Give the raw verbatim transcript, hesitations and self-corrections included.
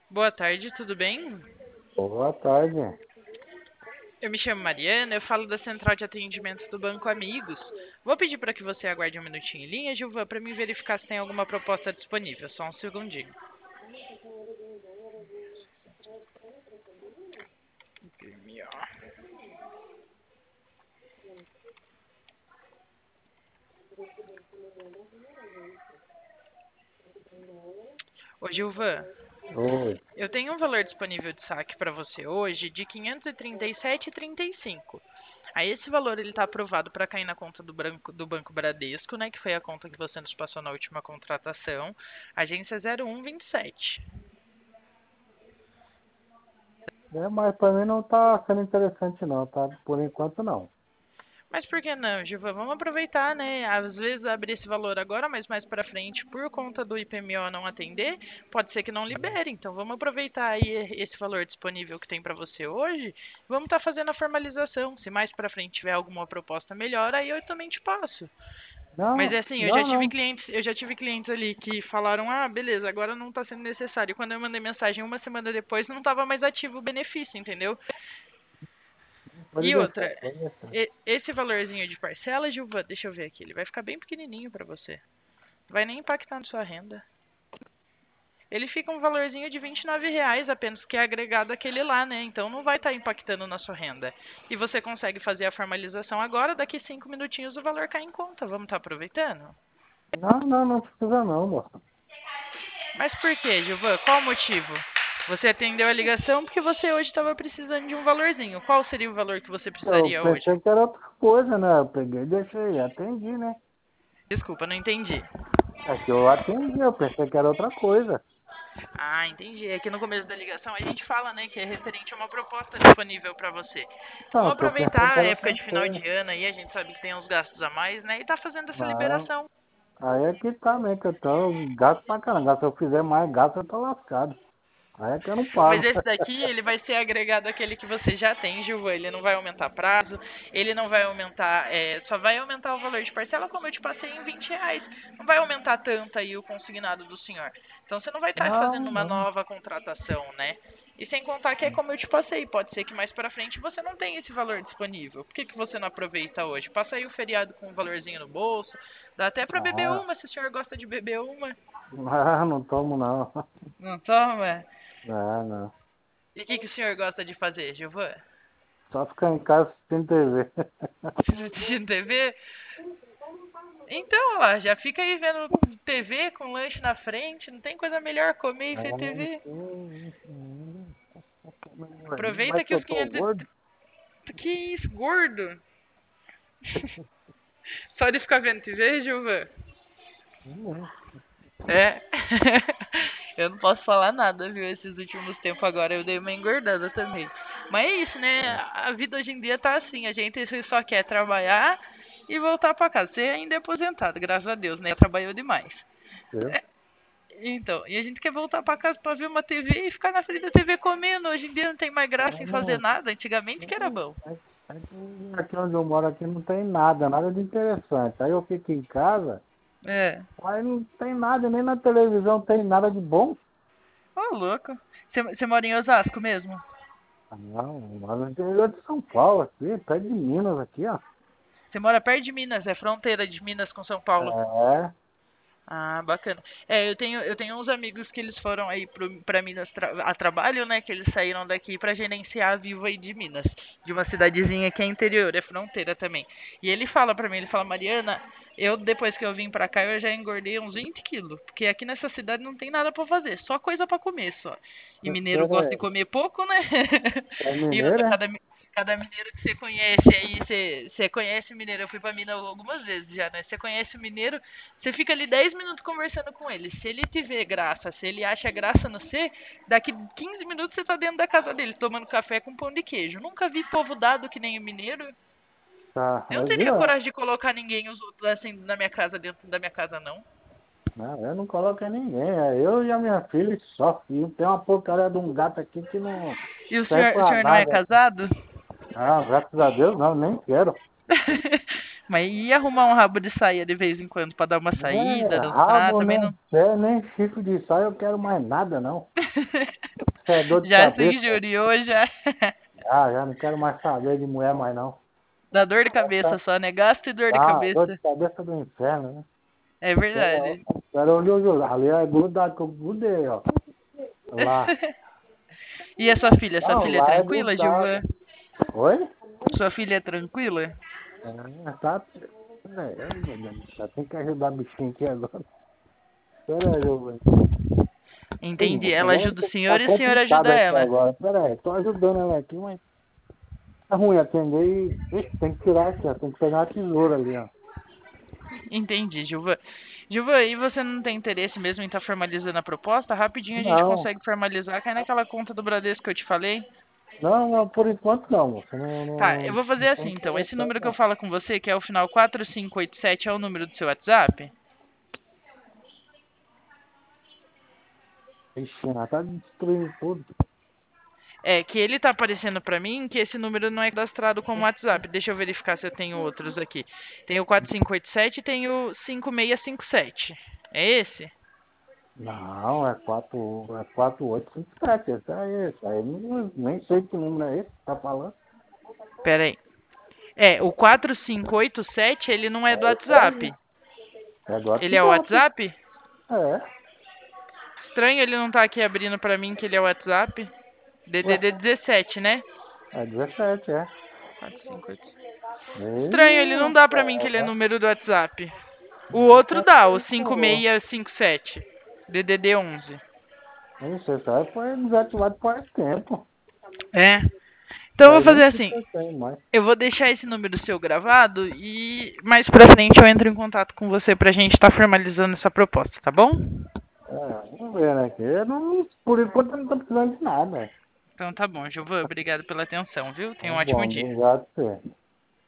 Boa tarde, tudo bem? Boa tarde. Eu me chamo Mariana, eu falo da central de atendimento do Banco Amigos. Vou pedir para que você aguarde um minutinho em linha, Gilvan, para mim verificar se tem alguma proposta disponível. Só um segundinho. Ô, Gilvan, Oi. eu tenho um valor disponível de saque para você hoje de quinhentos e trinta e sete vírgula trinta e cinco. Aí esse valor ele está aprovado para cair na conta do, branco, do Banco Bradesco, né, que foi a conta que você nos passou na última contratação, agência zero um vinte e sete. É, mas para mim não tá sendo interessante não, tá? Por enquanto não. Mas por que não, Gilvan? Vamos aproveitar, né? Às vezes abrir esse valor agora, mas mais para frente, por conta do I P M O não atender, pode ser que não libere. Então vamos aproveitar aí esse valor disponível que tem para você hoje. Vamos estar tá fazendo a formalização. Se mais para frente tiver alguma proposta melhor, aí eu também te passo. Mas Não, é assim, eu já não, tive não. clientes, eu já tive clientes ali que falaram: "Ah, beleza, agora não está sendo necessário". E quando eu mandei mensagem uma semana depois, não estava mais ativo o benefício, entendeu? Pode E deixar, outra, pode deixar. e- esse valorzinho de parcela, Gilvan, deixa eu ver aqui, ele vai ficar bem pequenininho para você. Não vai nem impactar na sua renda. Ele fica um valorzinho de vinte e nove reais apenas, que é agregado aquele lá, né? Então não vai estar impactando na sua renda. E você consegue fazer a formalização agora, daqui cinco minutinhos o valor cai em conta. Vamos estar aproveitando? Não, não, não precisa não, moça. Mas por quê, Gilvan? Qual o motivo? Você atendeu a ligação porque você hoje estava precisando de um valorzinho. Qual seria o valor que você Eu precisaria hoje? pensei que era outra coisa, né? Eu peguei e deixei, atendi, né? Desculpa, não entendi. É que eu atendi, eu pensei que era outra coisa. Ah, entendi. Aqui no começo da ligação a gente fala, né, que é referente a uma proposta disponível para você. Então vamos Não, que eu pensei aproveitar que a era época outra de final coisa. de ano aí, a gente sabe que tem uns gastos a mais, né, e tá fazendo essa Não, liberação. aí é que tá, né? Que eu tô gasto pra caramba. Se eu fizer mais gasto, eu tô lascado. Aí é que eu não Mas pago. esse daqui, ele vai ser agregado àquele que você já tem, Gilvan. Ele não vai aumentar prazo, ele não vai aumentar, é, só vai aumentar o valor de parcela, como eu te passei, em vinte reais. Não vai aumentar tanto aí o consignado do senhor. Então você não vai estar Não, fazendo uma não. nova contratação, né? E sem contar que é como eu te passei, pode ser que mais pra frente você não tenha esse valor disponível. Por que, que você não aproveita hoje? Passa aí o feriado com um valorzinho no bolso, dá até pra beber Ah, uma, se o senhor gosta de beber uma. não, não tomo não. Não toma? Não, não. E o que, que o senhor gosta de fazer, Gilvan? Só ficar em casa assistindo T V. Assistindo T V? Então, ó, já fica aí vendo T V com lanche na frente, não tem coisa melhor comer e ver Ah, T V. sim, sim. Mas Aproveita que que eu os tô quinhentos e gordo? trinta. Que isso, gordo? Só de ficar vendo T V, Gilvan? Hum, É. Eu não posso falar nada, viu? Esses últimos tempos agora eu dei uma engordada também. Mas é isso, né? A vida hoje em dia tá assim. A gente só quer trabalhar e voltar pra casa. Você ainda é aposentado, graças a Deus, né? Trabalhou demais. viu? Então, e a gente quer voltar pra casa pra ver uma T V e ficar na frente da T V comendo. Hoje em dia não tem mais graça em fazer Ah, nada. Antigamente que era bom. é- é que aqui onde eu moro aqui não tem nada, nada de interessante. Aí eu fico em casa, É. aí não tem nada, nem na televisão tem nada de bom. Ô, louco. Você você mora em Osasco mesmo? Ah, não, mas no interior de São Paulo aqui, perto de Minas aqui, ó. Você mora perto de Minas, é fronteira de Minas com São Paulo. É, Ah, bacana. É, eu tenho, eu tenho uns amigos que eles foram aí pro, pra Minas tra- a trabalho, né? Que eles saíram daqui pra gerenciar a Vivo aí de Minas, de uma cidadezinha que é interior, é fronteira também. E ele fala pra mim, ele fala: Mariana, eu depois que eu vim pra cá eu já engordei uns vinte quilos, porque aqui nessa cidade não tem nada pra fazer, só coisa pra comer só. E você mineiro gosta de é, comer pouco, né? é E outra, mineiro, é? cada, mi- cada mineiro que você conhece aí, você, você conhece o mineiro, eu fui pra Minas algumas vezes já, né? Você conhece o mineiro, você fica ali dez minutos conversando com ele. Se ele te vê graça, se ele acha graça no você, daqui quinze minutos você tá dentro da casa dele, tomando café com pão de queijo. Nunca vi povo dado que nem o mineiro. Tá, Eu não mas teria viu? coragem de colocar ninguém os outros assim na minha casa, dentro da minha casa, não. Não, eu não coloco em ninguém. É eu e a minha filha só. E tem uma porcaria de um gato aqui que não E o serve senhor, o pra senhor não é nada. casado? Ah, graças a Deus não, nem quero. Mas ia arrumar um rabo de saia de vez em quando pra dar uma saída, É, dançar, rabo também não não. quer, nem chifre de saia eu quero mais nada não. Você é dor de Já se cabeça? injuriou, já. Ah, já não quero mais saber de mulher mais não. Dá dor de cabeça só, né? Gasto e dor de Ah, dor de cabeça. cabeça do inferno, né? É Quero, verdade. quero onde eu jogar. Ali é grudado que eu grudei, ó. Lá. E a sua filha? Sua Não, filha é lá é tranquila, Gilvan? grudado. Oi? Sua filha é tranquila? É, tá. É, meu Deus do céu, tem que ajudar a bichinha aqui agora. Pera aí, eu vou. Ih, Entendi. moça, Ela agora ajuda o tá senhor e o senhor complicado ajuda aqui ela. agora. Pera aí, tô ajudando ela aqui, mas tá ruim atender e. Ixi, tem que tirar aqui, ó. Tem que pegar a tesoura ali, ó. Entendi, Gilvan. Gilvan, e você não tem interesse mesmo em estar formalizando a proposta? Rapidinho a gente Não, consegue formalizar, cai naquela conta do Bradesco que eu te falei. não, não, por enquanto não, moça. Não, Tá, eu não, vou não fazer tô assim então. Esse interessado, número que eu não. falo com você, que é o final quatro cinco oito sete, é o número do seu WhatsApp? Ixi, ela tá destruindo tudo. É, que ele tá aparecendo pra mim que esse número não é cadastrado como WhatsApp. Deixa eu verificar se eu tenho outros aqui. Tem o quatro cinco oito sete e tem o cinco seis cinco sete. É esse? Não, é quatro, é quatro, oito, cinco, sete. Esse aí, esse aí, não- nem sei que número é esse que tá falando. Pera aí. É, o quatro cinco oito sete, ele não é do É esse aí. WhatsApp. É do Ele é o WhatsApp. WhatsApp? É. Estranho ele não tá aqui abrindo pra mim que ele é o WhatsApp. Ué, D D D dezessete, né? é dezessete, é. quatro cinco oito. Estranho, ele Ih, não dá pra mim que ele é rapaz. número do WhatsApp. O Não outro pode dá, ser o isso, não. cinco seis cinco sete. D D D onze. Isso, isso aí foi desativado faz tempo. É. Isso Então eu aí vou nem fazer sei assim. se eu tenho mais. Eu vou deixar esse número seu gravado e mais pra frente eu entro em contato com você pra gente estar formalizando essa proposta, tá bom? É, vamos ver, né? Que eu não, por enquanto eu não tô precisando de nada. Então tá bom, Gilvan. Obrigado pela atenção, viu? Tá Tenha um ótimo bom, dia. obrigado, você.